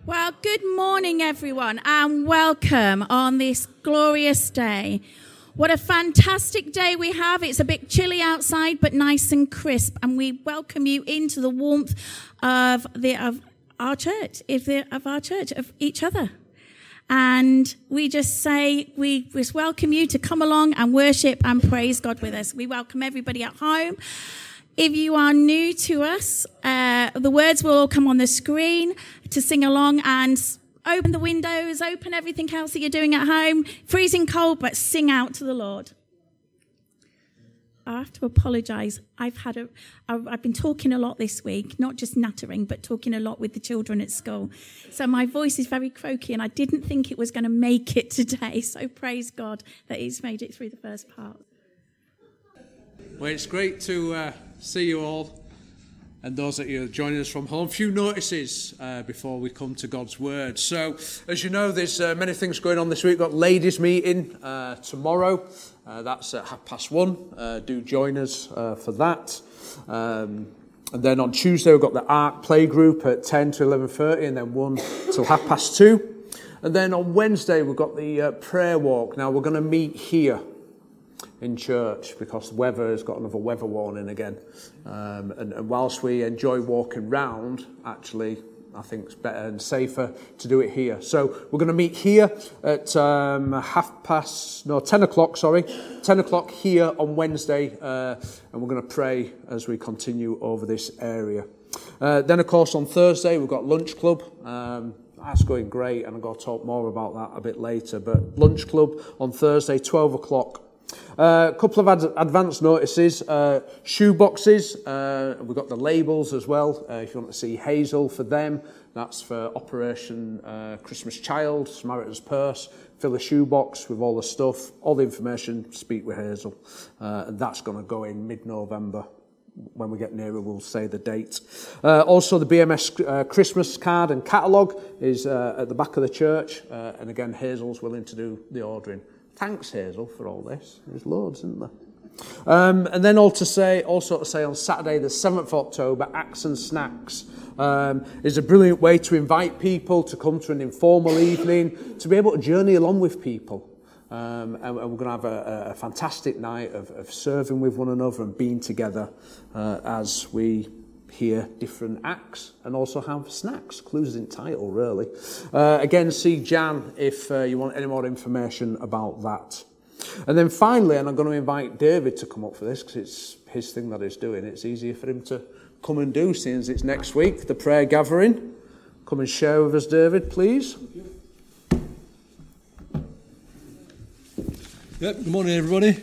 Well, good morning, everyone, and welcome on this glorious day. What a fantastic day we have. It's a bit chilly outside, but nice and crisp, and we welcome you into the warmth of our church, of each other. And we just say, we just welcome you to come along and worship and praise God with us. We welcome everybody at home. If you are new to us, the words will all come on the screen to sing along, and open the windows, open everything else that you're doing at home. Freezing cold, but sing out to the Lord. I have to apologise. I've been talking a lot this week, not just nattering, but talking a lot with the children at school. So my voice is very croaky, and I didn't think it was going to make it today. So praise God that He's made it through the first part. Well, it's great to see you all, and those that are joining us from home. A few notices before we come to God's Word. So, as you know, there's many things going on this week. We've got ladies' meeting tomorrow. That's at 1:30. Do join us for that. And then on Tuesday, we've got the Ark Play Group at 10 to 11:30, and then 1 till 2:30. And then on Wednesday, we've got the prayer walk. Now, we're going to meet here in church because the weather has got another weather warning again, and whilst we enjoy walking round, actually I think it's better and safer to do it here. So we're going to meet here at 10 o'clock 10 o'clock here on Wednesday, and we're going to pray as we continue over this area. Then of course on Thursday we've got lunch club. That's going great, and I'm going to talk more about that a bit later, but lunch club on Thursday 12 o'clock. A couple of advance notices, shoe boxes, we've got the labels as well, if you want to see Hazel for them, that's for Operation Christmas Child, Samaritan's Purse, fill a shoe box with all the stuff, all the information, speak with Hazel, and that's going to go in mid-November. When we get nearer, we'll say the date. Also, the BMS Christmas card and catalogue is at the back of the church, and again, Hazel's willing to do the ordering. Thanks, Hazel, for all this. There's loads, isn't there? And then also to say on Saturday, the 7th of October, Acts and Snacks is a brilliant way to invite people to come to an informal evening, to be able to journey along with people. And we're going to have a fantastic night of serving with one another and being together as we hear different acts and also have snacks. Clues in title, really. Again, see Jan if you want any more information about that. And then finally, and I'm going to invite David to come up for this because it's his thing that he's doing. It's easier for him to come and do since it's next week, the prayer gathering. Come and share with us, David, please. Yep, good morning, everybody.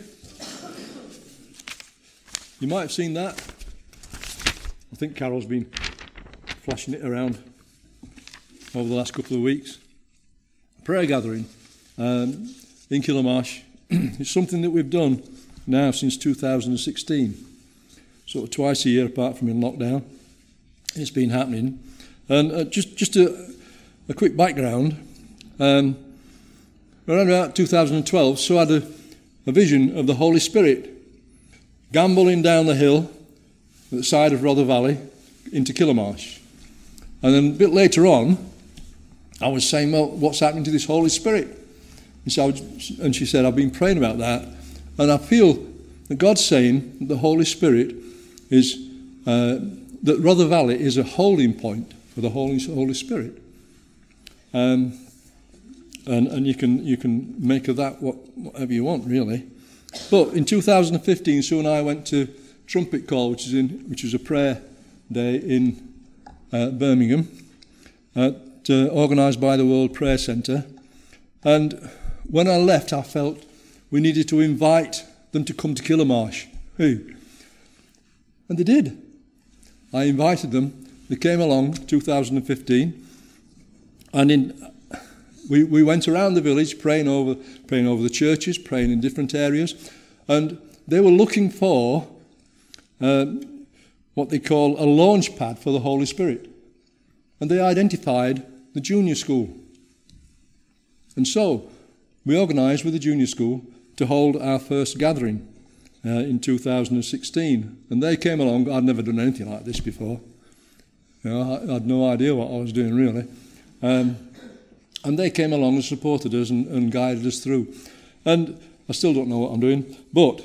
You might have seen that. I think Carol's been flashing it around over the last couple of weeks. Prayer gathering in Killamarsh. It's something that we've done now since 2016. Sort of twice a year apart from in lockdown. It's been happening. And just a quick background. Around about 2012, so I had a vision of the Holy Spirit gambolling down the hill at the side of Rother Valley into Killamarsh. And then a bit later on, I was saying, well, what's happening to this Holy Spirit? And she said, I've been praying about that. And I feel that God's saying that the Holy Spirit is, that Rother Valley is a holding point for the Holy Spirit. And you can make of that whatever you want, really. But in 2015, Sue and I went to Trumpet Call, which is a prayer day in Birmingham, organised by the World Prayer Centre. And when I left, I felt we needed to invite them to come to Killamarsh. And they did. I invited them. They came along 2015, and we went around the village praying over the churches, praying in different areas, and they were looking for what they call a launch pad for the Holy Spirit. And they identified the junior school. And so we organised with the junior school to hold our first gathering in 2016. And they came along. I'd never done anything like this before. I had no idea what I was doing, really. And they came along and supported us and guided us through. And I still don't know what I'm doing, but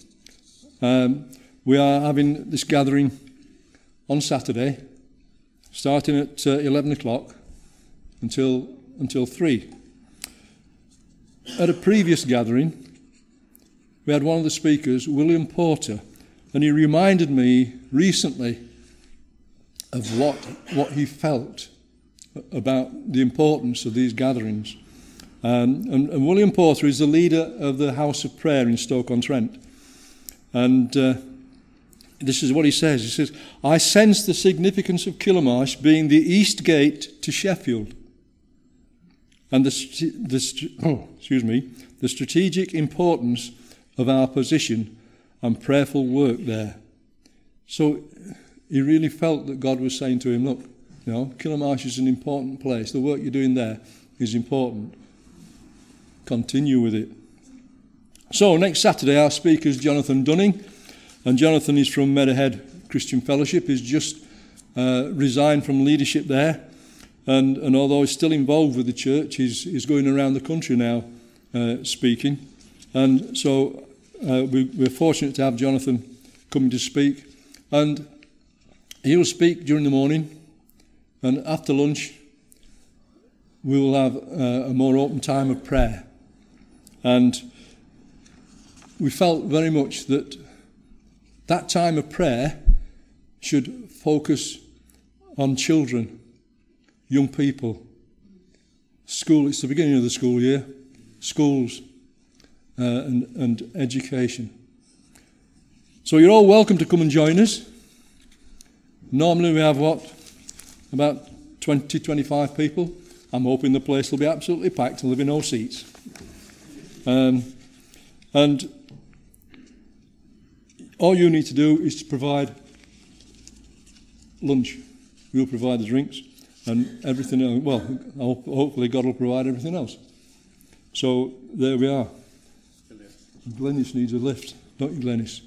we are having this gathering on Saturday, starting at 11 o'clock until 3. At a previous gathering, we had one of the speakers, William Porter, and he reminded me recently of what he felt about the importance of these gatherings. And William Porter is the leader of the House of Prayer in Stoke-on-Trent. And this is what he says. He says, I sense the significance of Killamarsh being the east gate to Sheffield and the strategic importance of our position and prayerful work there. So he really felt that God was saying to him, look, Killamarsh is an important place. The work you're doing there is important. Continue with it. So next Saturday our speaker is Jonathan Dunning, and Jonathan is from Meadowhead Christian Fellowship. He's just resigned from leadership there, and although he's still involved with the church, he's going around the country now speaking. And so we're fortunate to have Jonathan coming to speak, and he will speak during the morning, and after lunch we will have a more open time of prayer. And we felt very much that time of prayer should focus on children, young people, school. It's the beginning of the school year, schools and education. So you're all welcome to come and join us. Normally we have about 20, 25 people. I'm hoping the place will be absolutely packed and there'll be no seats. And all you need to do is to provide lunch. We'll provide the drinks and everything else. Well, hopefully God will provide everything else. So there we are. Glennis needs a lift, don't you, Glennis?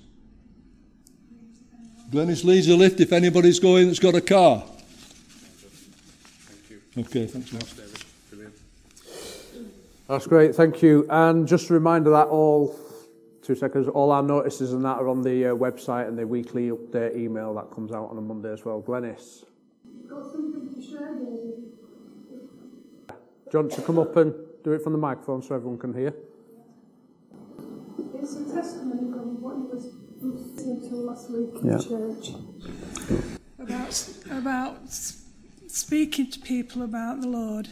Glennis needs a lift if anybody's going that's got a car. Thank you. Okay, thanks a lot. Brilliant. That's great, thank you. And just a reminder that all our notices and that are on the website and the weekly update email that comes out on a Monday as well. Glennis. Got something to share, David. Do you want to come up and do it from the microphone so everyone can hear? It's a testimony from what you was listening to last week in church. About speaking to people about the Lord.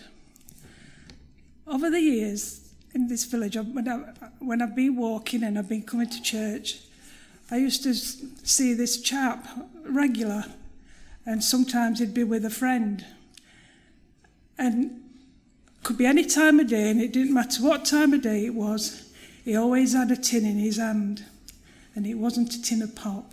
Over the years in this village, when I've been walking and I've been coming to church, I used to see this chap regular, and sometimes he'd be with a friend. And could be any time of day, and it didn't matter what time of day it was, he always had a tin in his hand, and it wasn't a tin of pop.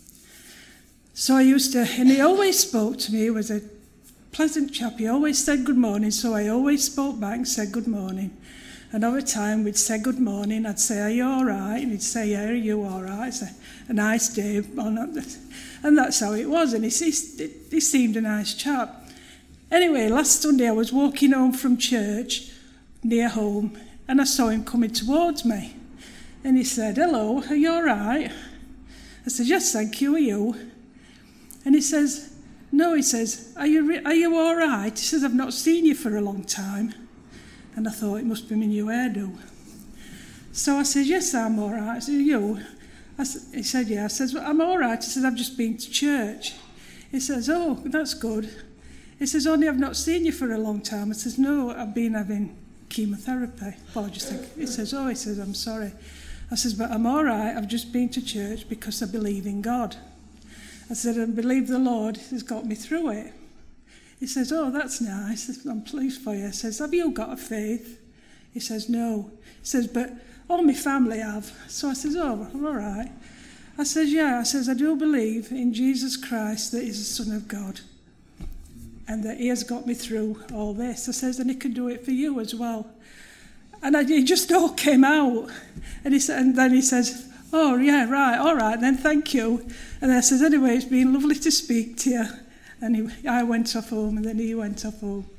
So and he always spoke to me. He was a pleasant chap. He always said good morning, so I always spoke back and said good morning. And over time, we'd say good morning. I'd say, are you all right? And he'd say, yeah, are you all right? I'd say, a nice day. And that's how it was. And he seemed a nice chap. Anyway, last Sunday, I was walking home from church near home, and I saw him coming towards me. And he said, hello, are you all right? I said, yes, thank you, are you? And he says, no, he says, are you all right? He says, I've not seen you for a long time. And I thought, it must be my new hairdo. So I said, yes, I'm all right. I said, you? He said, yeah. I said, well, I'm all right. He said, I've just been to church. He says, oh, that's good. He says, only I've not seen you for a long time. I says, no, I've been having chemotherapy. Well, I just think, he says, I'm sorry. I says, but I'm all right. I've just been to church because I believe in God. I said, I believe the Lord has got me through it. He says, oh, that's nice. I'm pleased for you. I says, have you got a faith? He says, no. He says, but all my family have. So I says, oh, all right. I says, yeah. I says, I do believe in Jesus Christ that he's the Son of God and that he has got me through all this. I says, and he can do it for you as well. And it just all came out. And then he says, oh, yeah, right, all right, then thank you. And I says, anyway, it's been lovely to speak to you. And I went off home, and then he went off home.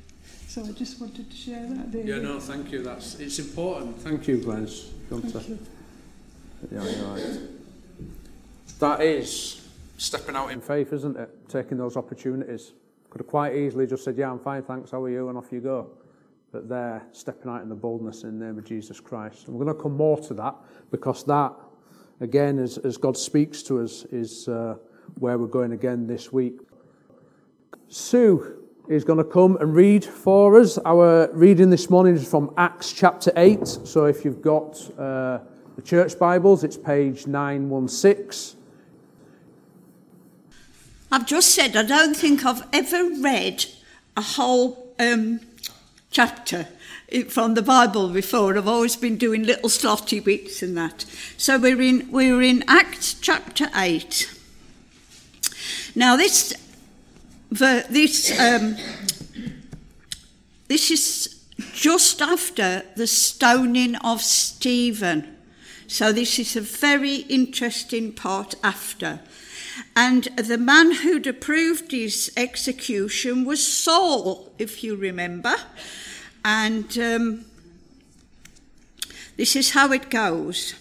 So I just wanted to share that, David. Yeah, no, thank you. It's important. Thank you, Glenn. Thank you. Yeah, you're right. That is stepping out in faith, isn't it? Taking those opportunities. Could have quite easily just said, yeah, I'm fine, thanks, how are you? And off you go. But they're stepping out in the boldness in the name of Jesus Christ. And we're going to come more to that, because that, again, as God speaks to us, is where we're going again this week. Sue is going to come and read for us. Our reading this morning is from Acts chapter 8. So if you've got the church Bibles, it's page 916. I've just said I don't think I've ever read a whole chapter from the Bible before. I've always been doing little slotty bits and that. So we're in Acts chapter 8. Now this is just after the stoning of Stephen. So this is a very interesting part after. And the man who'd approved his execution was Saul, if you remember. And this is how it goes.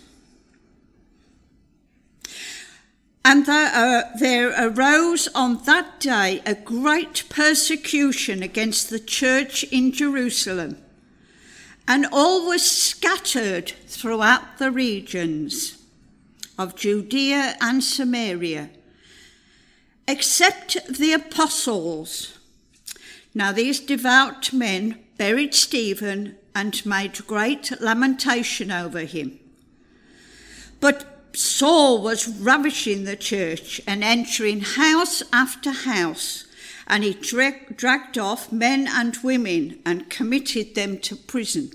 And there arose on that day a great persecution against the church in Jerusalem, and all was scattered throughout the regions of Judea and Samaria, except the apostles. Now these devout men buried Stephen and made great lamentation over him. But Saul was ravishing the church and entering house after house, and he dragged off men and women and committed them to prison.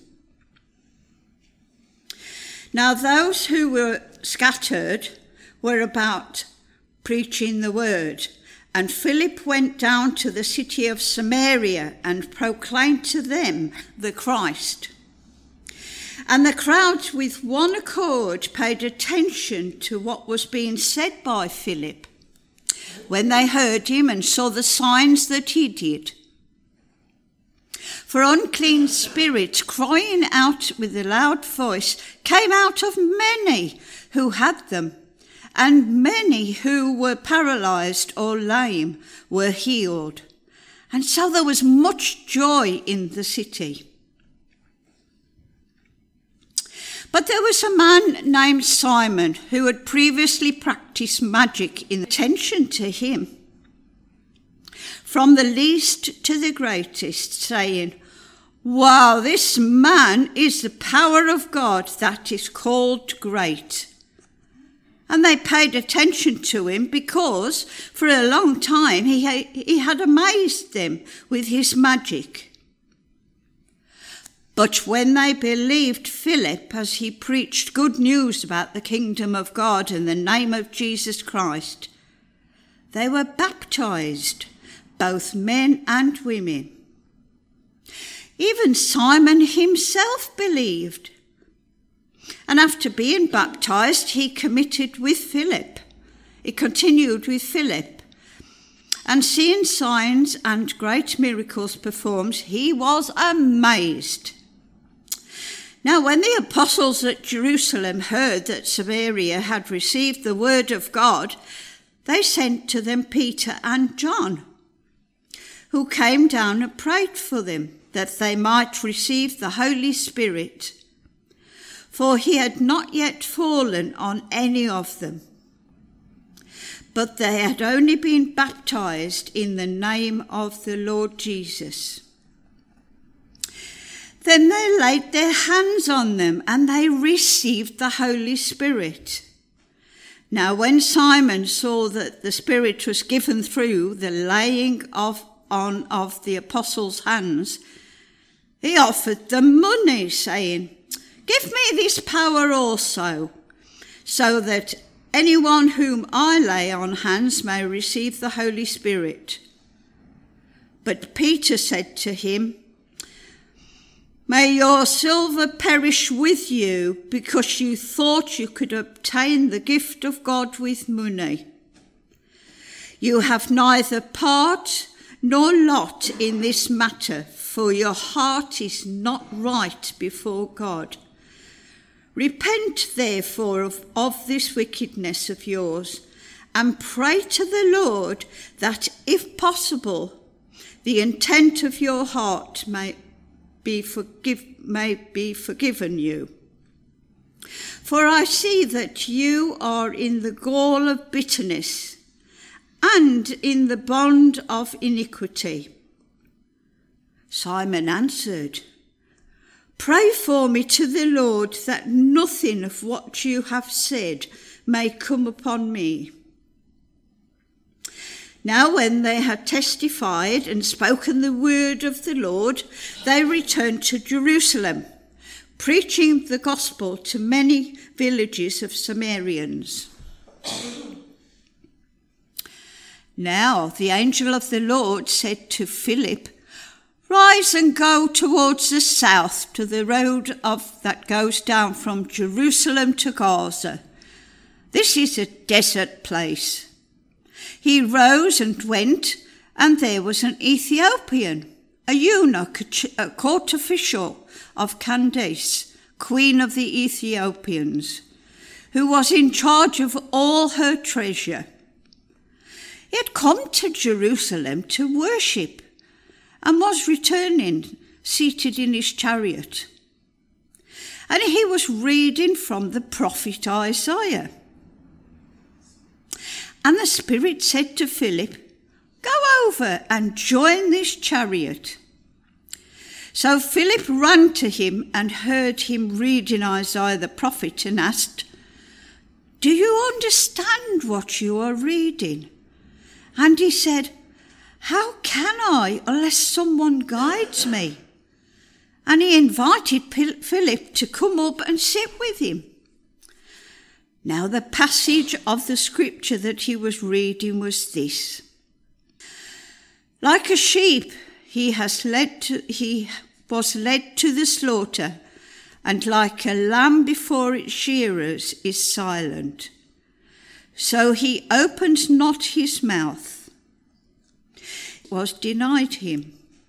Now those who were scattered were about preaching the word, and Philip went down to the city of Samaria and proclaimed to them the Christ. And the crowds with one accord paid attention to what was being said by Philip when they heard him and saw the signs that he did. For unclean spirits, crying out with a loud voice, came out of many who had them, and many who were paralysed or lame were healed. And so there was much joy in the city. But there was a man named Simon who had previously practiced magic in attention to him, from the least to the greatest, saying, "Wow, this man is the power of God that is called great." And they paid attention to him because for a long time he had amazed them with his magic. But when they believed Philip as he preached good news about the kingdom of God in the name of Jesus Christ, they were baptized, both men and women. Even Simon himself believed. And after being baptized, he continued with Philip. And seeing signs and great miracles performed, he was amazed. Now, when the apostles at Jerusalem heard that Samaria had received the word of God, they sent to them Peter and John, who came down and prayed for them, that they might receive the Holy Spirit. For he had not yet fallen on any of them, but they had only been baptized in the name of the Lord Jesus. Then they laid their hands on them, and they received the Holy Spirit. Now when Simon saw that the Spirit was given through the laying on of the apostles' hands, he offered them money, saying, "Give me this power also, so that anyone whom I lay on hands may receive the Holy Spirit." But Peter said to him, "May your silver perish with you, because you thought you could obtain the gift of God with money. You have neither part nor lot in this matter, for your heart is not right before God. Repent, therefore, of this wickedness of yours, and pray to the Lord that, if possible, the intent of your heart may be forgiven you. For I see that you are in the gall of bitterness and in the bond of iniquity. Simon answered, Pray for me to the Lord that nothing of what you have said may come upon me. Now when they had testified and spoken the word of the Lord, they returned to Jerusalem, preaching the gospel to many villages of Samaritans. Now the angel of the Lord said to Philip, Rise and go towards the south to the road that goes down from Jerusalem to Gaza. This is a desert place. He rose and went, and there was an Ethiopian, a eunuch, a court official of Candace, queen of the Ethiopians, who was in charge of all her treasure. He had come to Jerusalem to worship and was returning, seated in his chariot. And he was reading from the prophet Isaiah. And the Spirit said to Philip, Go over and join this chariot. So Philip ran to him and heard him reading Isaiah the prophet and asked, Do you understand what you are reading? And he said, How can I unless someone guides me? And he invited Philip to come up and sit with him. Now the passage of the scripture that he was reading was this. Like a sheep, he was led to the slaughter, and like a lamb before its shearers is silent. So he opened not his mouth. It was denied him.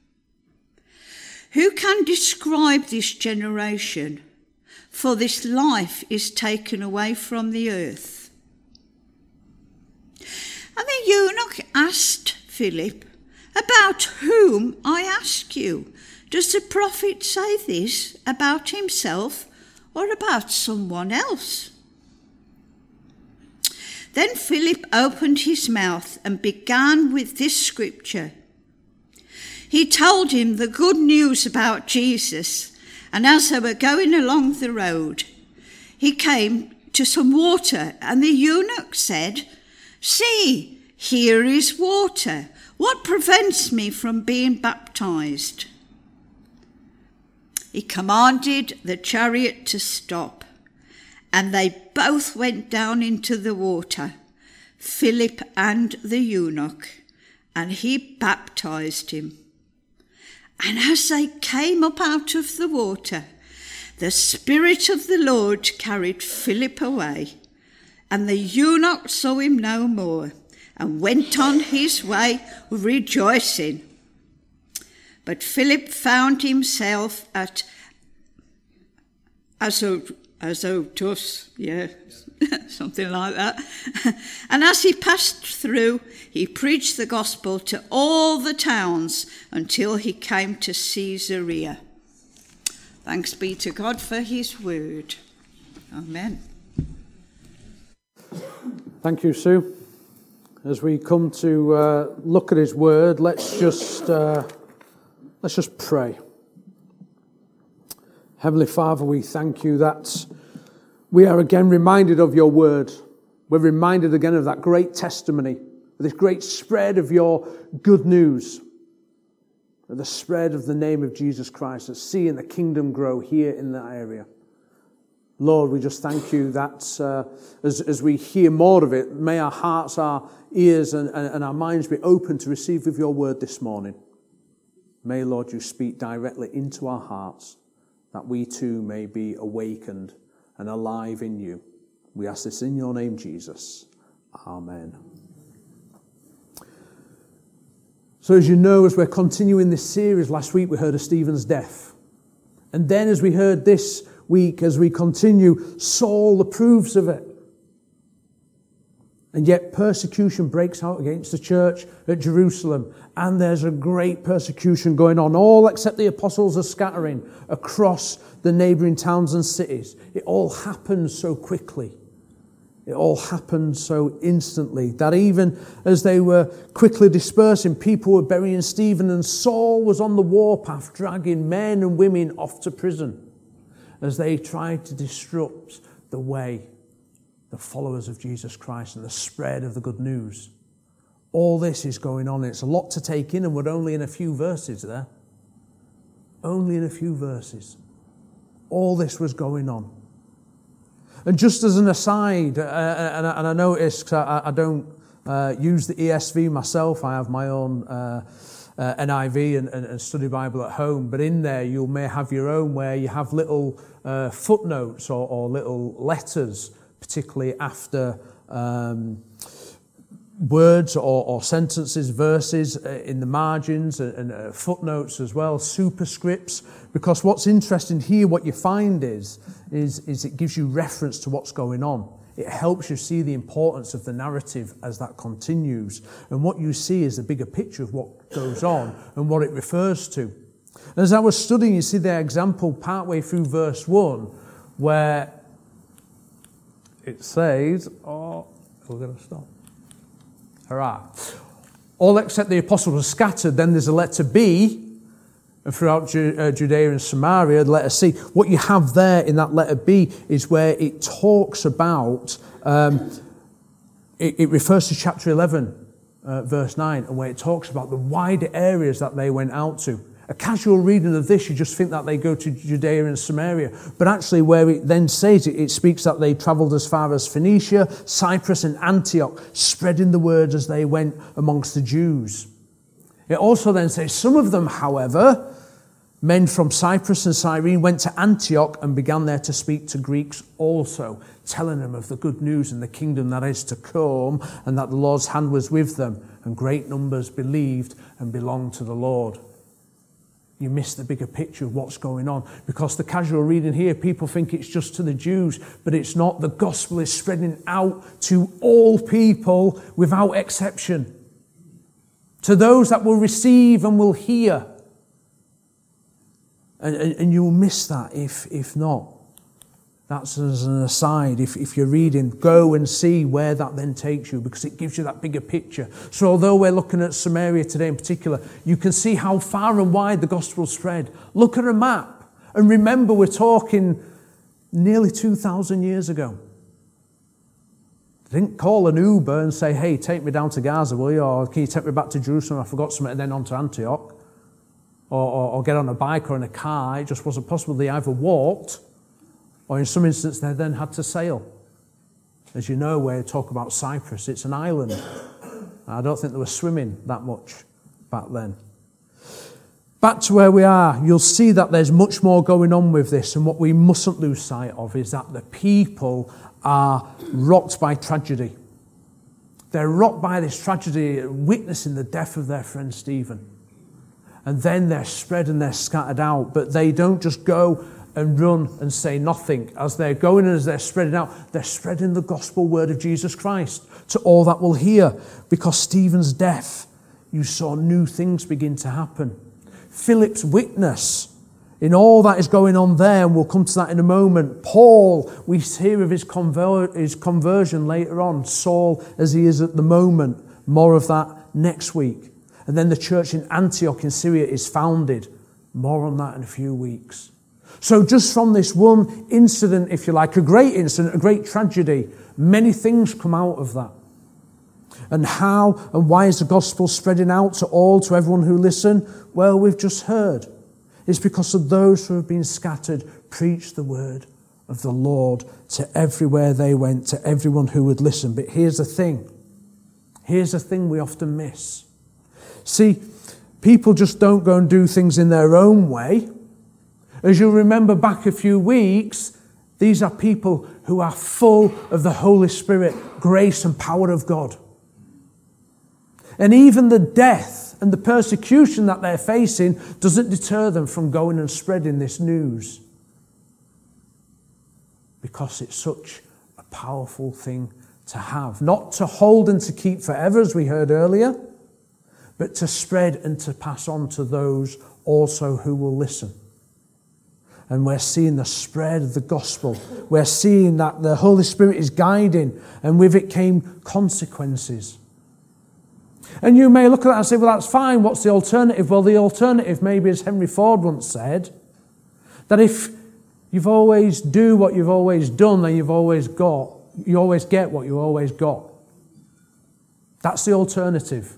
Who can describe this generation? For this life is taken away from the earth. And the eunuch asked Philip, About whom, I ask you? Does the prophet say this about himself or about someone else? Then Philip opened his mouth and began with this scripture. He told him the good news about Jesus. And as they were going along the road, he came to some water, and the eunuch said, See, here is water. What prevents me from being baptized? He commanded the chariot to stop, and they both went down into the water, Philip and the eunuch, and he baptized him. And as they came up out of the water, the Spirit of the Lord carried Philip away, and the eunuch saw him no more, and went on his way rejoicing. But Philip found himself at Azotus, something like that. And as he passed through, he preached the gospel to all the towns until he came to Caesarea. Thanks be to God for his word. Amen. Thank you, Sue. As we come to look at his word, let's just pray. Heavenly Father, we thank you that we are again reminded of your word. We're reminded again of that great testimony, this great spread of your good news, the spread of the name of Jesus Christ, and seeing the kingdom grow here in that area. Lord, we just thank you that as we hear more of it, may our hearts, our ears and our minds be open to receive of your word this morning. May, Lord, you speak directly into our hearts, that we too may be awakened and alive in you. We ask this in your name, Jesus. Amen. So as you know, as we're continuing this series, last week we heard of Stephen's death. And then as we heard this week, as we continue, Saul approves of it. And yet persecution breaks out against the church at Jerusalem. And there's a great persecution going on. All except the apostles are scattering across the neighbouring towns and cities. It all happens so quickly. It all happened so instantly that even as they were quickly dispersing, people were burying Stephen, and Saul was on the warpath, dragging men and women off to prison as they tried to disrupt the way, the followers of Jesus Christ and the spread of the good news. All this is going on. It's a lot to take in, and we're only in a few verses there. Only in a few verses. All this was going on. And just as an aside, and I noticed, I don't use the ESV myself, I have my own NIV and study Bible at home, but in there you may have your own where you have little footnotes or little letters, particularly after words or sentences, verses in the margins and footnotes as well, superscripts, because what's interesting here, what you find is it gives you reference to what's going on. It helps you see the importance of the narrative as that continues. And what you see is the bigger picture of what goes on and what it refers to. And as I was studying, you see the example partway through verse 1 where it says, we're going to stop. Hurrah. All except the apostles were scattered. Then there's a letter B, and throughout Judea and Samaria, the letter C. What you have there in that letter B is where it talks about, it refers to chapter 11, verse 9, and where it talks about the wider areas that they went out to. A casual reading of this, you just think that they go to Judea and Samaria. But actually where it then says it speaks that they travelled as far as Phoenicia, Cyprus and Antioch, spreading the word as they went amongst the Jews. It also then says, some of them, however, men from Cyprus and Cyrene, went to Antioch and began there to speak to Greeks also, telling them of the good news and the kingdom that is to come, and that the Lord's hand was with them, and great numbers believed and belonged to the Lord. You miss the bigger picture of what's going on, because the casual reading here, people think it's just to the Jews, but it's not. The gospel is spreading out to all people without exception, to those that will receive and will hear. And you'll miss that if not. That's as an aside. If you're reading, go and see where that then takes you, because it gives you that bigger picture. So although we're looking at Samaria today in particular, you can see how far and wide the gospel spread. Look at a map and remember we're talking nearly 2,000 years ago. They didn't call an Uber and say, hey, take me down to Gaza, will you? Or can you take me back to Jerusalem? I forgot something, and then on to Antioch. Or get on a bike or in a car. It just wasn't possible. They either walked, or in some instances, they then had to sail. As you know, where you talk about Cyprus, it's an island. I don't think they were swimming that much back then. Back to where we are, you'll see that there's much more going on with this, and what we mustn't lose sight of is that the people are rocked by tragedy. They're rocked by this tragedy, witnessing the death of their friend Stephen. And then they're spread and they're scattered out, but they don't just go and run and say nothing. As they're going and as they're spreading out, they're spreading the gospel word of Jesus Christ to all that will hear. Because Stephen's death, you saw new things begin to happen. Philip's witness in all that is going on there, and we'll come to that in a moment. Paul, we hear of his conversion later on. Saul, as he is at the moment, more of that next week. And then the church in Antioch in Syria is founded. More on that in a few weeks. So just from this one incident, if you like, a great incident, a great tragedy, many things come out of that. And how and why is the gospel spreading out to everyone who listen? Well, we've just heard. It's because of those who have been scattered, preached the word of the Lord to everywhere they went, to everyone who would listen. But here's the thing. Here's the thing we often miss. See, people just don't go and do things in their own way. As you'll remember back a few weeks, these are people who are full of the Holy Spirit, grace and power of God. And even the death death and the persecution that they're facing doesn't deter them from going and spreading this news. Because it's such a powerful thing to have. Not to hold and to keep forever, as we heard earlier, but to spread and to pass on to those also who will listen. And we're seeing the spread of the gospel. We're seeing that the Holy Spirit is guiding, and with it came consequences. And you may look at that and say, well, that's fine. What's the alternative? Well, the alternative, maybe as Henry Ford once said, that if you've always do what you've always done, then you always get what you always got. That's the alternative.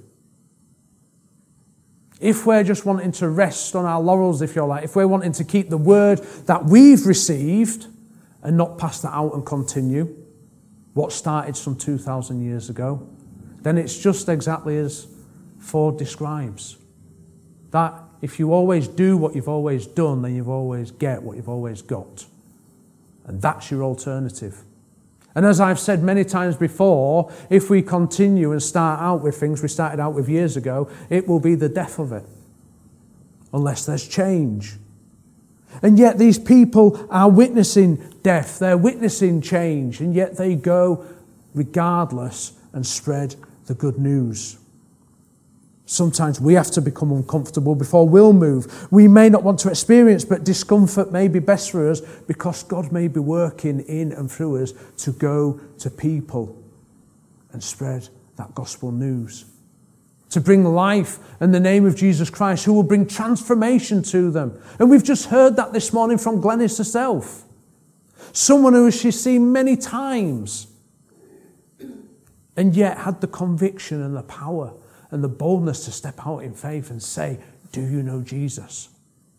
If we're just wanting to rest on our laurels, if you're like, if we're wanting to keep the word that we've received and not pass that out and continue what started some 2,000 years ago, then it's just exactly as Ford describes. That if you always do what you've always done, then you always get what you've always got. And that's your alternative. And as I've said many times before, if we continue and start out with things we started out with years ago, it will be the death of it, unless there's change. And yet these people are witnessing death, they're witnessing change, and yet they go regardless and spread the good news. Sometimes we have to become uncomfortable before we'll move. We may not want to experience, but discomfort may be best for us because God may be working in and through us to go to people and spread that gospel news. To bring life in the name of Jesus Christ, who will bring transformation to them. And we've just heard that this morning from Glenys herself. Someone who she's seen many times and yet had the conviction and the power and the boldness to step out in faith and say, do you know Jesus?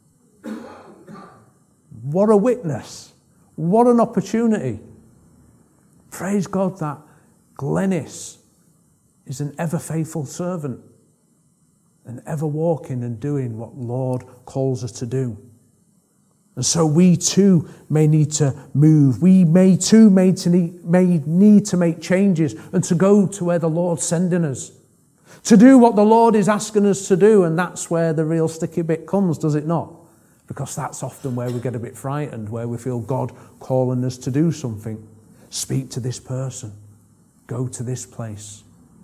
What a witness. What an opportunity. Praise God that Glenys is an ever faithful servant and ever walking and doing what Lord calls us to do. And so we too may need to move. We may too may need to make changes and to go to where the Lord's sending us. To do what the Lord is asking us to do, and that's where the real sticky bit comes, does it not? Because that's often where we get a bit frightened, where we feel God calling us to do something. Speak to this person. Go to this place.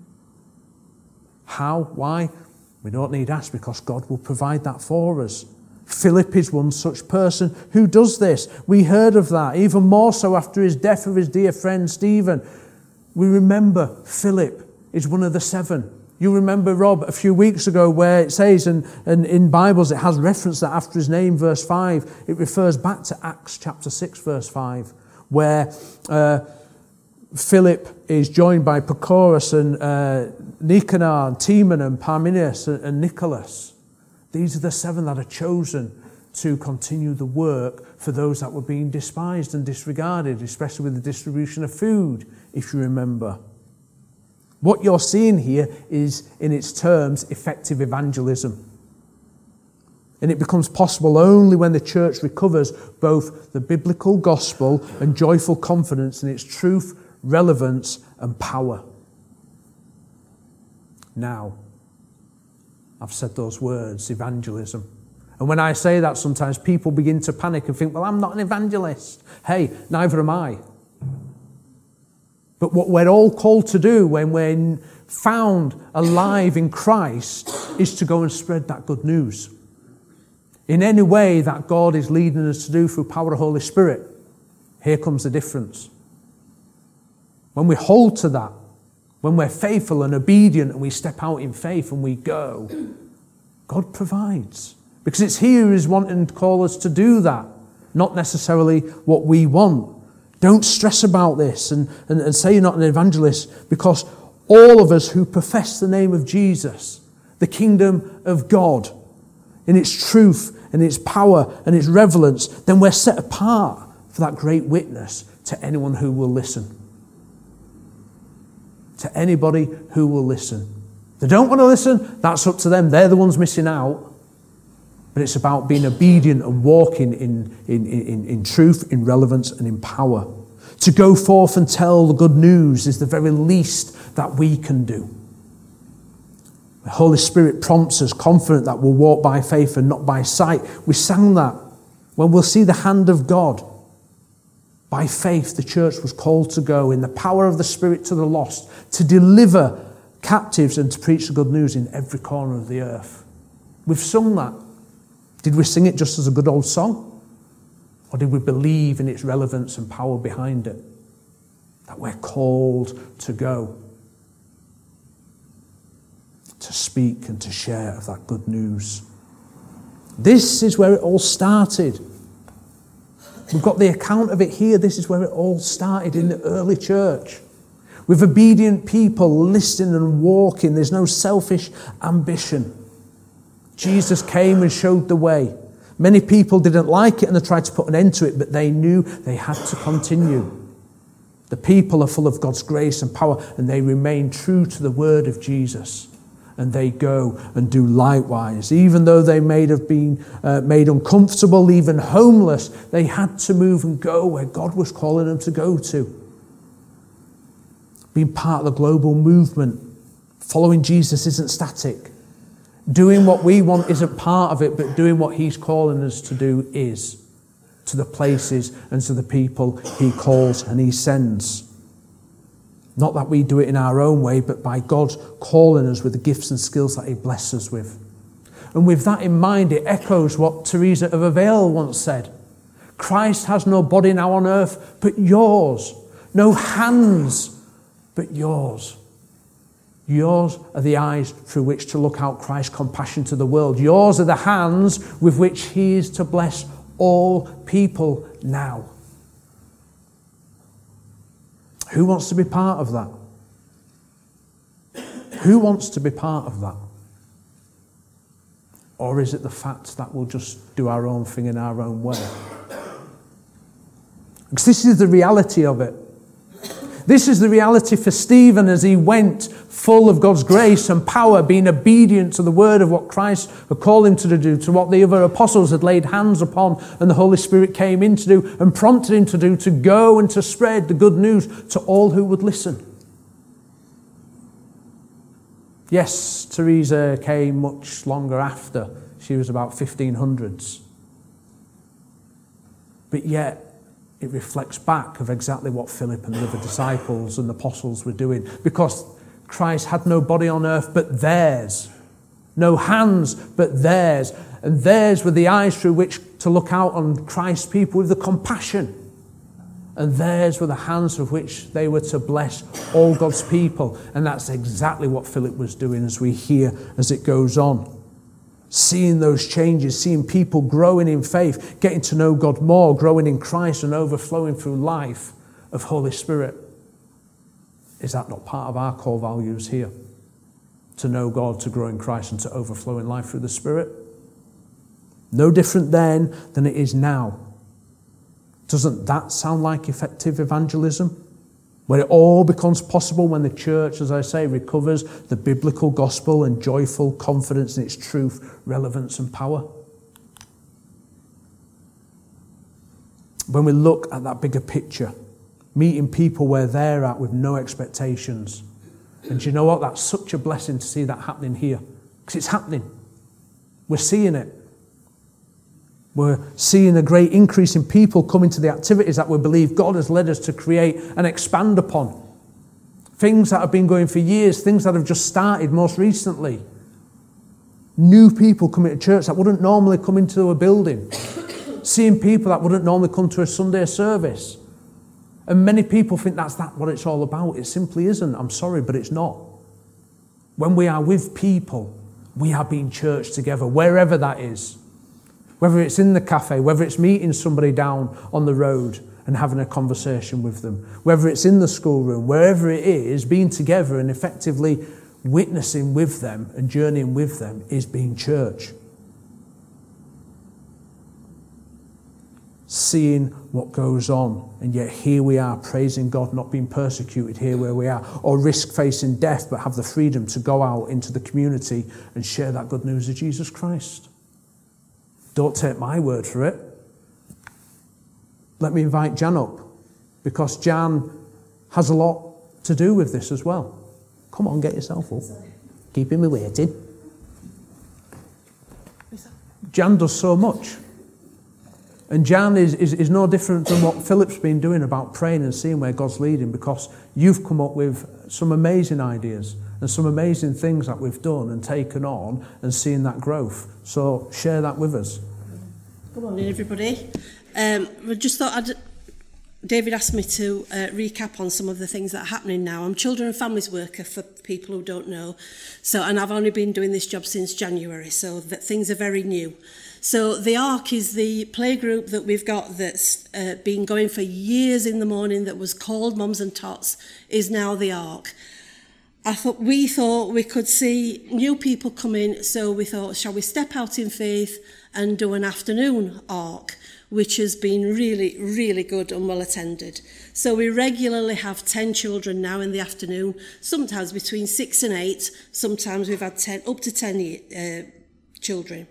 How? Why? We don't need ask, because God will provide that for us. Philip is one such person who does this. We heard of that, even more so after his death of his dear friend Stephen. We remember Philip is one of the 7. You remember, Rob, a few weeks ago where it says, and in Bibles it has reference that after his name, verse 5, it refers back to Acts chapter 6, verse 5, where Philip is joined by Prochorus and Nicanor and Timon and Parmenas and Nicholas. These are the 7 that are chosen to continue the work for those that were being despised and disregarded, especially with the distribution of food, if you remember. What you're seeing here is, in its terms, effective evangelism. And it becomes possible only when the church recovers both the biblical gospel and joyful confidence in its truth, relevance, and power. Now, I've said those words, evangelism. And when I say that, sometimes people begin to panic and think, well, I'm not an evangelist. Hey, neither am I. But what we're all called to do when we're found alive in Christ is to go and spread that good news. In any way that God is leading us to do through power of the Holy Spirit. Here comes the difference. When we hold to that, when we're faithful and obedient and we step out in faith and we go, God provides. Because it's He who is wanting to call us to do that, not necessarily what we want. Don't stress about this and say you're not an evangelist, because all of us who profess the name of Jesus, the kingdom of God, in its truth and its power and its relevance, then we're set apart for that great witness to anyone who will listen. To anybody who will listen. If they don't want to listen, that's up to them. They're the ones missing out. But it's about being obedient and walking in truth, in relevance, and in power. To go forth and tell the good news is the very least that we can do. The Holy Spirit prompts us, confident that we'll walk by faith and not by sight. We sang that. When we'll see the hand of God. By faith, the church was called to go in the power of the Spirit to the lost, to deliver captives and to preach the good news in every corner of the earth. We've sung that. Did we sing it just as a good old song? Or did we believe in its relevance and power behind it? That we're called to go. To speak and to share of that good news. This is where it all started. We've got the account of it here. This is where it all started in the early church. With obedient people listening and walking. There's no selfish ambition. Jesus came and showed the way. Many people didn't like it and they tried to put an end to it, but they knew they had to continue. The people are full of God's grace and power, and they remain true to the word of Jesus. And they go and do likewise. Even though they may have been made uncomfortable, even homeless, they had to move and go where God was calling them to go to. Being part of the global movement, following Jesus isn't static. Doing what we want isn't part of it, but doing what he's calling us to do is. To the places and to the people he calls and he sends. Not that we do it in our own way, but by God calling us with the gifts and skills that he blesses us with. And with that in mind, it echoes what Teresa of Avila once said. Christ has no body now on earth but yours. No hands but yours. Yours are the eyes through which to look out Christ's compassion to the world. Yours are the hands with which he is to bless all people now. Who wants to be part of that? Who wants to be part of that? Or is it the fact that we'll just do our own thing in our own way? Because this is the reality of it. This is the reality for Stephen as he went full of God's grace and power, being obedient to the word of what Christ had called him to do, to what the other apostles had laid hands upon and the Holy Spirit came in to do and prompted him to do, to go and to spread the good news to all who would listen. Yes, Teresa came much longer after. She was about 1500s. But yet, it reflects back of exactly what Philip and the other disciples and the apostles were doing. Because Christ had no body on earth but theirs. No hands but theirs. And theirs were the eyes through which to look out on Christ's people with the compassion. And theirs were the hands with which they were to bless all God's people. And that's exactly what Philip was doing as we hear as it goes on. Seeing those changes, seeing people growing in faith, getting to know God more, growing in Christ and overflowing through life of Holy Spirit. Is that not part of our core values here? To know God, to grow in Christ and to overflow in life through the Spirit? No different then than it is now. Doesn't that sound like effective evangelism? Where it all becomes possible when the church, as I say, recovers the biblical gospel and joyful confidence in its truth, relevance and power. When we look at that bigger picture, meeting people where they're at with no expectations. And do you know what? That's such a blessing to see that happening here. Because it's happening. We're seeing it. We're seeing a great increase in people coming to the activities that we believe God has led us to create and expand upon. Things that have been going for years, things that have just started most recently. New people coming to church that wouldn't normally come into a building. Seeing people that wouldn't normally come to a Sunday service. And many people think that's what it's all about. It simply isn't. I'm sorry, but it's not. When we are with people, we are being church together, wherever that is. Whether it's in the cafe, whether it's meeting somebody down on the road and having a conversation with them, whether it's in the schoolroom, wherever it is, being together and effectively witnessing with them and journeying with them is being church. Seeing what goes on, and yet here we are praising God, not being persecuted here where we are, or risk facing death, but have the freedom to go out into the community and share that good news of Jesus Christ. Don't take my word for it. Let me invite Jan up, because Jan has a lot to do with this as well. Come on, get yourself up. keeping me waiting. Jan does so much. And Jan is no different than what Philip's been doing about praying and seeing where God's leading, because you've come up with some amazing ideas and some amazing things that we've done and taken on and seeing that growth. So share that with us. Good morning, everybody. We just thought David asked me to recap on some of the things that are happening now. I'm children and families worker, for people who don't know. And I've only been doing this job since January, so that things are very new. So the ARC is the playgroup that we've got that's been going for years in the morning, that was called Mums and Tots, is now the ARC. We thought we could see new people come in, so we thought, shall we step out in faith and do an afternoon ARC, which has been really, really good and well attended. So we regularly have 10 children now in the afternoon, sometimes between 6 and 8, sometimes we've had up to 10 children.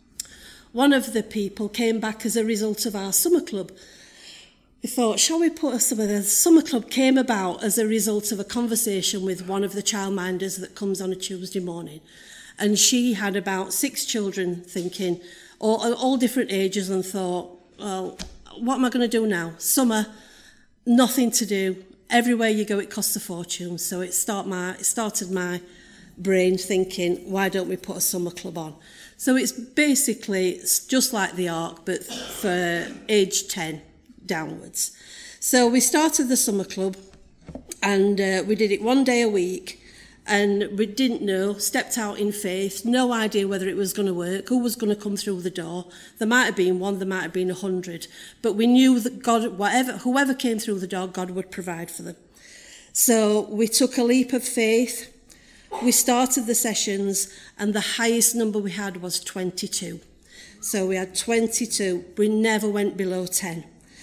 One of the people came back as a result of our summer club. We thought, shall we put some of the summer club came about as a result of a conversation with one of the childminders that comes on a Tuesday morning. And she had about 6 children thinking, all different ages, and thought, well, what am I going to do now? Summer, nothing to do. Everywhere you go, it costs a fortune. So it started my brain thinking, why don't we put a summer club on? So it's basically just like the ARC, but for age 10 downwards. So we started the summer club, and we did it 1 day a week, and we didn't know, stepped out in faith, no idea whether it was going to work, who was going to come through the door. There might have been 1, there might have been 100, but we knew that God, whoever came through the door, God would provide for them. So we took a leap of faith. We started the sessions, and the highest number we had was 22. So we had 22. We never went below 10.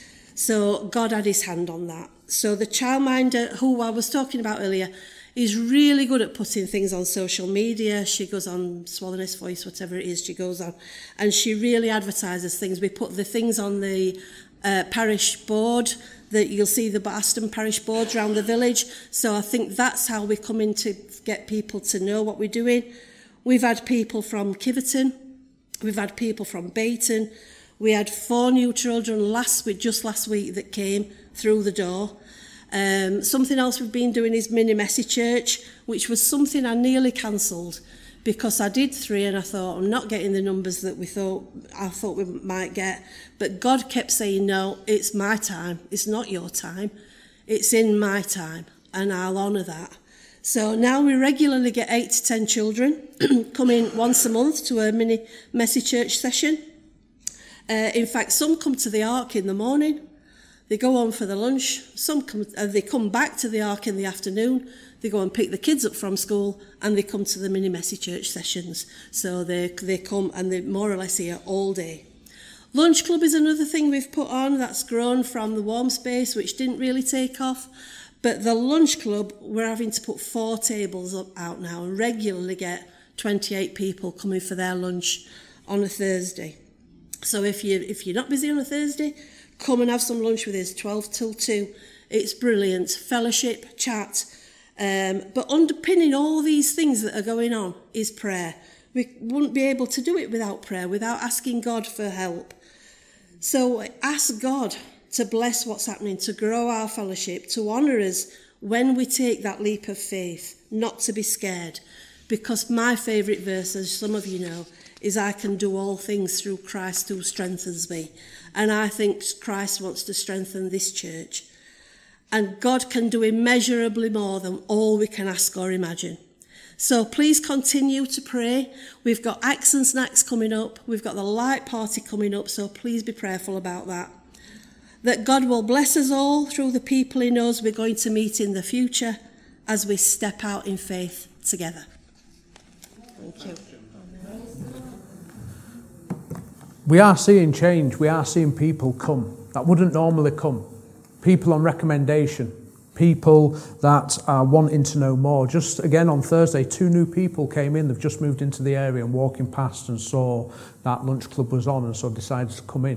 So God had his hand on that. So the childminder, who I was talking about earlier, is really good at putting things on social media. She goes on Swallowless Voice, whatever it is, she goes on, and she really advertises things. We put the things on the parish board, that you'll see the Aston parish boards around the village. So I think that's how we come in to get people to know what we're doing. We've had people from Kiverton, we've had people from Bayton. We had 4 new children just last week that came through the door. Something else we've been doing is mini messy church, which was something I nearly cancelled because I did 3 and I thought I'm not getting the numbers that I thought we might get. But God kept saying, no, it's my time. It's not your time. It's in my time, and I'll honour that. So now we regularly get 8 to 10 children come in once a month to a mini messy church session. In fact, some come to the ARC in the morning. They go on for the lunch. They come back to the ARC in the afternoon. They go and pick the kids up from school, and they come to the mini messy church sessions. So they come and they're more or less here all day. Lunch club is another thing we've put on that's grown from the warm space, which didn't really take off. But the lunch club, we're having to put 4 tables out now and regularly get 28 people coming for their lunch on a Thursday. So if you're not busy on a Thursday, come and have some lunch with us, 12 till 2. It's brilliant. Fellowship, chat. But underpinning all these things that are going on is prayer. We wouldn't be able to do it without prayer, without asking God for help. So ask God to bless what's happening, to grow our fellowship, to honour us when we take that leap of faith, not to be scared. Because my favourite verse, as some of you know, is I can do all things through Christ who strengthens me. And I think Christ wants to strengthen this church. And God can do immeasurably more than all we can ask or imagine. So please continue to pray. We've got Acts and Snacks coming up. We've got the light party coming up, so please be prayerful about that. That God will bless us all through the people he knows we're going to meet in the future as we step out in faith together. Thank you. We are seeing change. We are seeing people come that wouldn't normally come. People on recommendation. People that are wanting to know more. Just again on Thursday, 2 new people came in. They've just moved into the area and walking past and saw that lunch club was on and so decided to come in.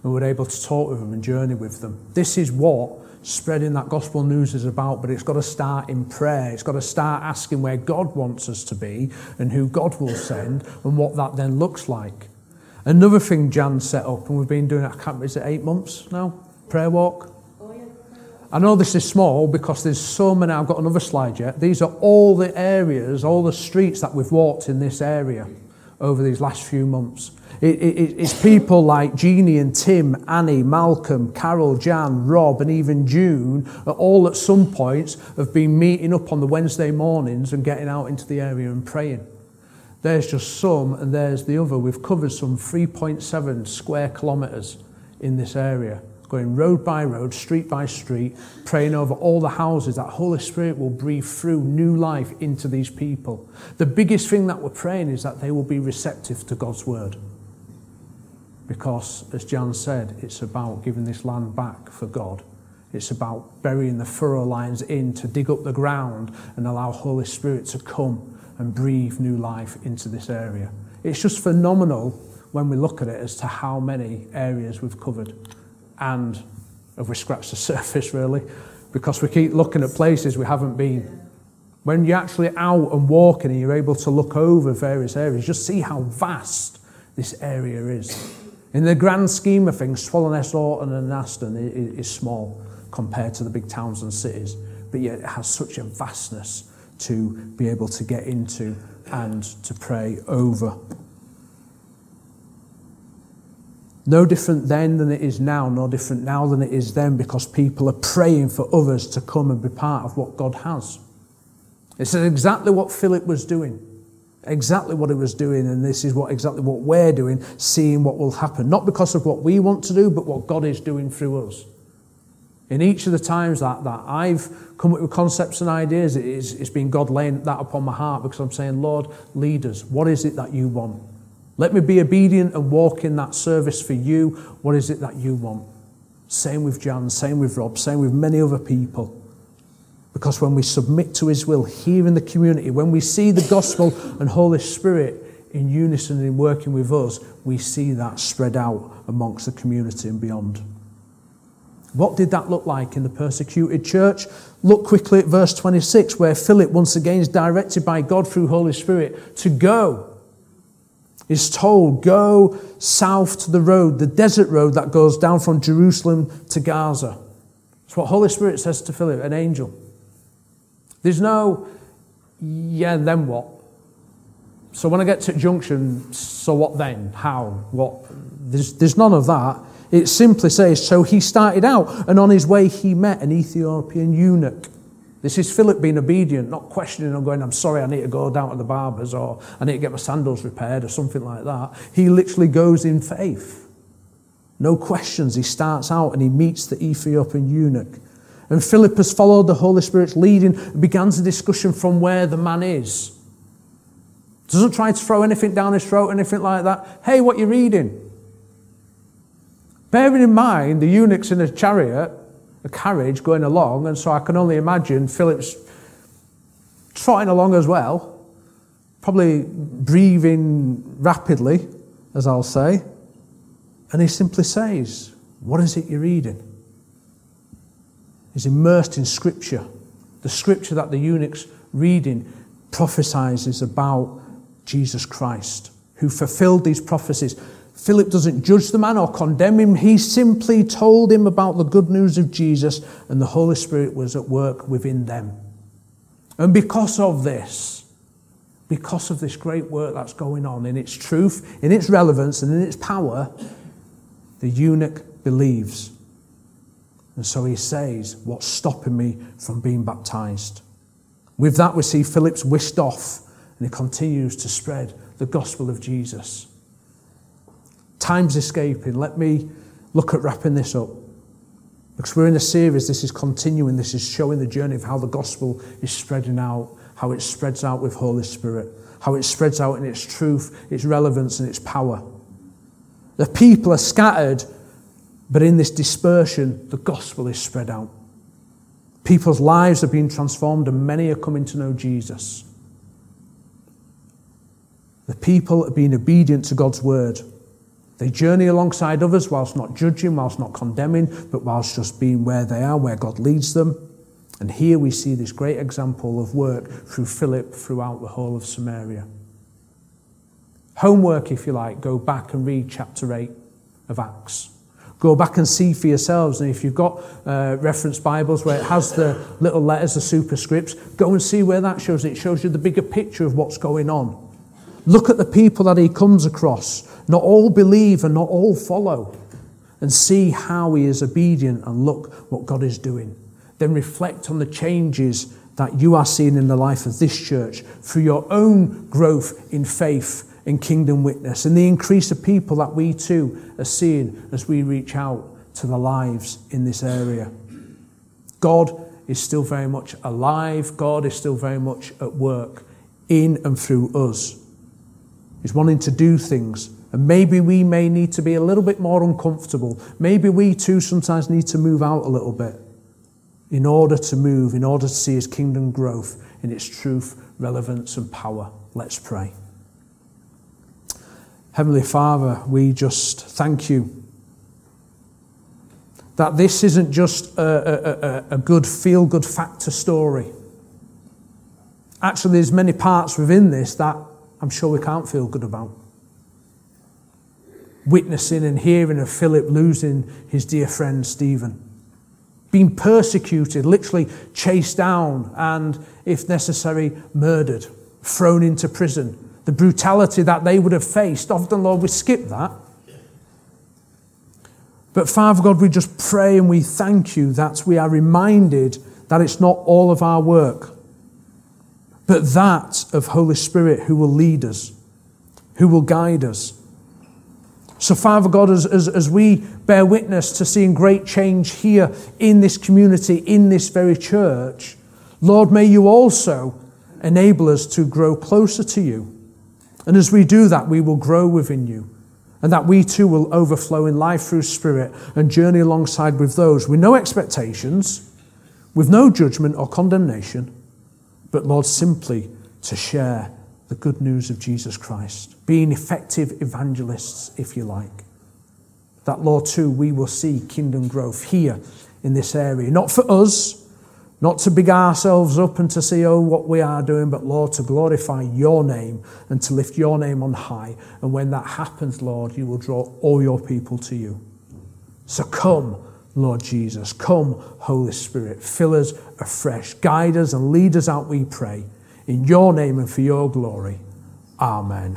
and we're able to talk with them and journey with them. This is what spreading that gospel news is about, but it's got to start in prayer. It's got to start asking where God wants us to be and who God will send and what that then looks like. Another thing Jan set up, and we've been doing it, is it 8 months now? Prayer walk? I know this is small because there's so many. I've got another slide yet. These are all the areas, all the streets that we've walked in this area over these last few months. It's people like Jeannie and Tim, Annie, Malcolm, Carol, Jan, Rob, and even June, all at some points have been meeting up on the Wednesday mornings and getting out into the area and praying. There's just some, and there's the other. We've covered some 3.7 square kilometres in this area, going road by road, street by street, praying over all the houses that Holy Spirit will breathe through new life into these people. The biggest thing that we're praying is that they will be receptive to God's word. Because, as Jan said, it's about giving this land back for God. It's about burying the furrow lines in to dig up the ground and allow Holy Spirit to come and breathe new life into this area. It's just phenomenal when we look at it as to how many areas we've covered. And have we scratched the surface, really? Because we keep looking at places we haven't been. When you're actually out and walking and you're able to look over various areas, just see how vast this area is. In the grand scheme of things, Swallownest, Orton and Aston is small compared to the big towns and cities, but yet it has such a vastness to be able to get into and to pray over. No different then than it is now, no different now than it is then, because people are praying for others to come and be part of what God has. This is exactly what Philip was doing. Exactly what he was doing, and this is exactly what we're doing, seeing what will happen. Not because of what we want to do, but what God is doing through us. In each of the times that I've come up with concepts and ideas, it's been God laying that upon my heart, because I'm saying, Lord, lead us. What is it that you want? Let me be obedient and walk in that service for you. What is it that you want? Same with Jan, same with Rob, same with many other people. Because when we submit to his will here in the community, when we see the gospel and Holy Spirit in unison in working with us, we see that spread out amongst the community and beyond. What did that look like in the persecuted church? Look quickly at verse 26, where Philip once again is directed by God through Holy Spirit to go. He's told, go south to the road, the desert road that goes down from Jerusalem to Gaza. That's what Holy Spirit says to Philip, an angel. There's no, yeah, and then what? So when I get to junction, so what then? How? What? There's none of that. It simply says, so he started out, and on his way he met an Ethiopian eunuch. This is Philip being obedient, not questioning or going, I'm sorry, I need to go down to the barber's, or I need to get my sandals repaired, or something like that. He literally goes in faith. No questions. He starts out and he meets the Ethiopian eunuch. And Philip has followed the Holy Spirit's leading and begins a discussion from where the man is. Doesn't try to throw anything down his throat, anything like that. Hey, what you reading? Bearing in mind, the eunuch's in a chariot, a carriage going along, and so I can only imagine Philip's trotting along as well, probably breathing rapidly, as I'll say. And he simply says, what is it you're reading? Is immersed in Scripture. The Scripture that the eunuch's reading prophesies about Jesus Christ, who fulfilled these prophecies. Philip doesn't judge the man or condemn him. He simply told him about the good news of Jesus, and the Holy Spirit was at work within them. And because of this great work that's going on, in its truth, in its relevance, and in its power, the eunuch believes. And so he says, what's stopping me from being baptized? With that, we see Philip's whisked off, and he continues to spread the gospel of Jesus. Time's escaping. Let me look at wrapping this up. Because we're in a series, this is continuing, this is showing the journey of how the gospel is spreading out, how it spreads out with Holy Spirit, how it spreads out in its truth, its relevance, and its power. The people are scattered, but in this dispersion, the gospel is spread out. People's lives are being transformed, and many are coming to know Jesus. The people are being obedient to God's word. They journey alongside others whilst not judging, whilst not condemning, but whilst just being where they are, where God leads them. And here we see this great example of work through Philip throughout the whole of Samaria. Homework, if you like, go back and read chapter 8 of Acts. Go back and see for yourselves. And if you've got reference Bibles where it has the little letters, the superscripts, go and see where that shows. It shows you the bigger picture of what's going on. Look at the people that he comes across. Not all believe and not all follow. And see how he is obedient and look what God is doing. Then reflect on the changes that you are seeing in the life of this church through your own growth in faith and kingdom witness and the increase of people that we too are seeing as we reach out to the lives in this area. God is still very much alive. God is still very much at work in and through us. He's wanting to do things, and maybe we may need to be a little bit more uncomfortable. Maybe we too sometimes need to move out a little bit in order to see his kingdom growth in its truth, relevance and power. Let's pray. Heavenly Father, we just thank you that this isn't just a good feel-good factor story. Actually, there's many parts within this that I'm sure we can't feel good about. Witnessing and hearing of Philip losing his dear friend Stephen. Being persecuted, literally chased down and, if necessary, murdered, thrown into prison. The brutality that they would have faced. Often, Lord, we skip that. But Father God, we just pray and we thank you that we are reminded that it's not all of our work, but that of Holy Spirit who will lead us, who will guide us. So Father God, as we bear witness to seeing great change here in this community, in this very church, Lord, may you also enable us to grow closer to you. And as we do that, we will grow within you. And that we too will overflow in life through Spirit and journey alongside with those with no expectations, with no judgment or condemnation, but Lord, simply to share the good news of Jesus Christ, being effective evangelists, if you like. That, Lord, too, we will see kingdom growth here in this area. Not for us, not to big ourselves up and to see, what we are doing, but, Lord, to glorify your name and to lift your name on high. And when that happens, Lord, you will draw all your people to you. So come, Lord Jesus, come, Holy Spirit, fill us afresh, guide us and lead us out, we pray. In your name and for your glory. Amen.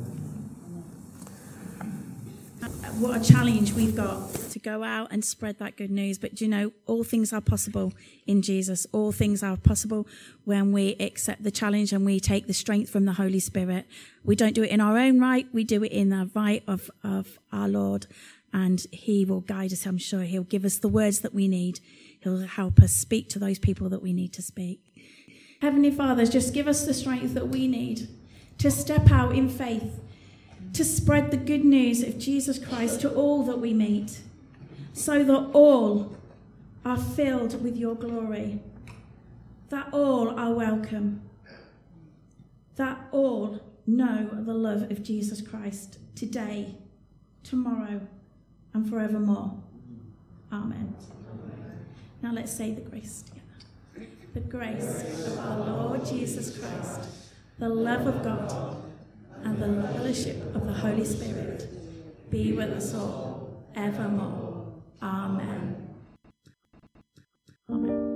What a challenge we've got to go out and spread that good news. But do you know, all things are possible in Jesus. All things are possible when we accept the challenge and we take the strength from the Holy Spirit. We don't do it in our own right. We do it in the right of our Lord. And he will guide us, I'm sure. He'll give us the words that we need. He'll help us speak to those people that we need to speak. Heavenly Father, just give us the strength that we need to step out in faith, to spread the good news of Jesus Christ to all that we meet, so that all are filled with your glory, that all are welcome, that all know the love of Jesus Christ today, tomorrow, and forevermore. Amen. Now let's say the grace together. The grace of our Lord Jesus Christ, the love of God, and the fellowship of the Holy Spirit be with us all evermore. Amen. Amen.